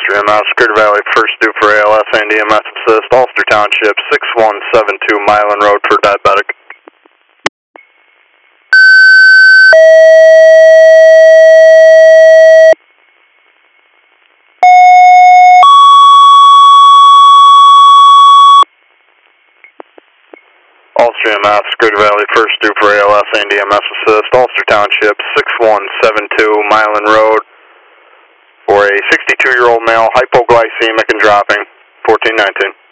Ulster EMS, Crater Valley, first due for ALS and EMS assist, Ulster Township, 6172 Milan Road for diabetic. Ulster EMS, Crater Valley, first due for ALS and EMS assist, Ulster Township, 6172 Milan Road for a 62-year-old male, hypoglycemic and dropping, 1419.